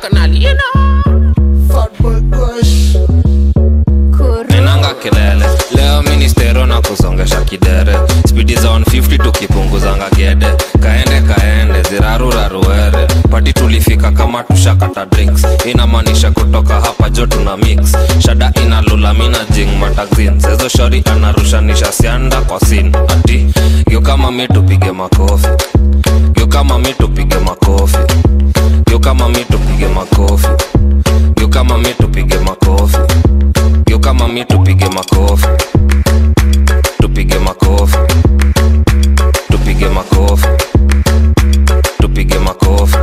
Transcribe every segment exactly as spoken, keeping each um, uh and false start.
bacchanal, you know. Fat boy crush. Nenanga kelele, leo ministero na kusongesha kidere. Speed zone fifty tukipunguzanga gede. Kaende kaende, ziraru raruere. Party tulifika kama tushakata drinks. Inamaanisha kutoka hapa jo tuna mix. Shada inalula mina jing matagzin. Sezo shori anarushanisha sianda kwa sin. Ati, yo kama mi tupige makofi. Yo kama mi tupige makofi. Yo kama mi tupige makofi. Yo kama mi tupige makofi. Yo kama mi tupige makofi. Tupige makofi. Tupige makofi. Tupige makofi.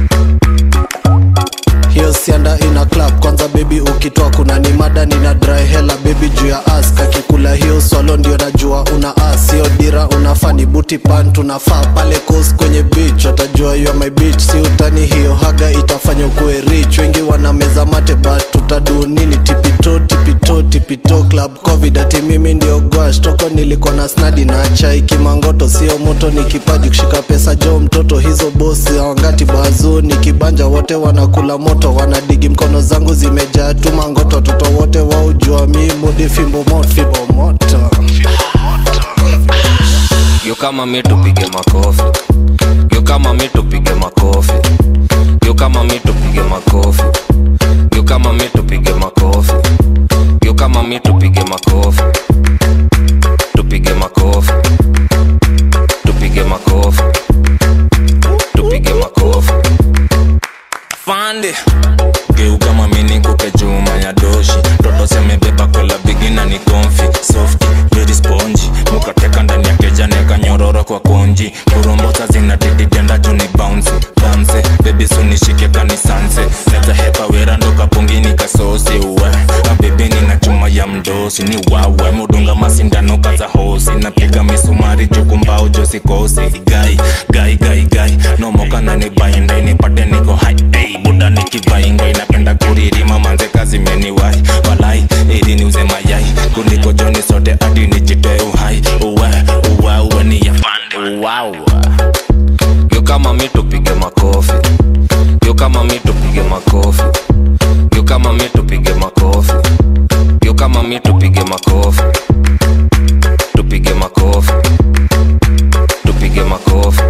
Hiyo sianda ina club kwanza baby ukitoa kuna ni mada nina dry hella baby juu ya ass kakikula hiyo swalo ndio najua una ass hiyo dira unafani booty pant unafaa pale coast kwenye beach utajua you are my bitch si utani hiyo haga itafanya ukue rich wengi wana meza mate but tutadu nini tipito tipito tipito club covid ati mimi ndio gwash toko nilikuwa na snadi na chai kimangoto sio moto ni kipaji kushika pesa jo mtoto hizo boss wangati bazu ni kibanja wote wanakula moto wanadigi mkono zangu zimejaa tu mangoto toto wote waujua mi mudi fimbo moto fimbo moto. Yo kama mi tupige makofi. Yo kama mi tupige makofi. Yo kama mi tupige makofi. Yo kama mi tupige makofi. Yo kama mi tupige makofi. Tupige makofi. Tupige makofi. Tupige makofi. Fande geuka mamini kuke juma ya doshi toto semebeba kola bigina ni comfy soft very spongy mukateka ndani ya keja neka nyororo kwa konji kurombota zina dididenda juni bounce dance baby sunishike kanisanse neza hepa wera ndoka pungini kasosi uwe abibini na chuma ya mdosi ni wawe mudunga masindano kaza hosi napiga misumari jukumbao josi kosi gai gai gai gai no moka na ni bainda inipate niko high hey buda nikivaingo inapenda kuririma manze kazi meniwai walai ili niuze mayai kuliko joni sote adi nijitoe uhai uwe uwe uwe ni ya fande wow. Yo kama mi tupige makofi. Yo kama mi tupige makofi. Yo kama mi tupige makofi. Yo kama mi tupige makofi. Tupige makofi. Tupige makofi.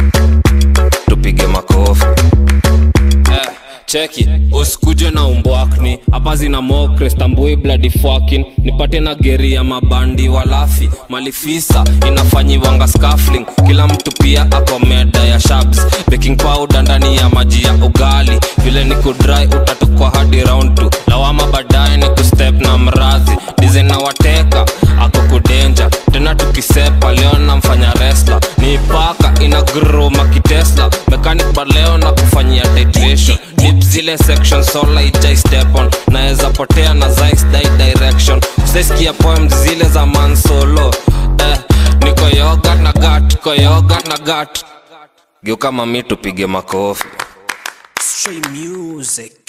Tupige makofi. Eh, cheki, usikuje na umbwakni. Hapa zina mokre, stambui bloody fucking. Nipate na geri ya mabandi walafi. Malifisa, inafanyiwanga scuffling. Kila mtu pia ako meda ya shabs. Baking powder ndani ya maji ya ugali. Vile ni kudry utatukwa hadi round two. Lawama baadaye ni kustep na mrazi. Design na wateka, ako kudenja. Tena tukisepa leo na mfanya wrestler. Ni paka ina grow makitesla. Mechanic bar leo na kufanyia titration. Dip zile section sola ijai step on. Naeza potea na Zeiss die direction. Usesikia poems zile za man solo. Eh, niko yogurt na gat, niko yogurt na gat. Geuka mami tupige makofi. Stream music.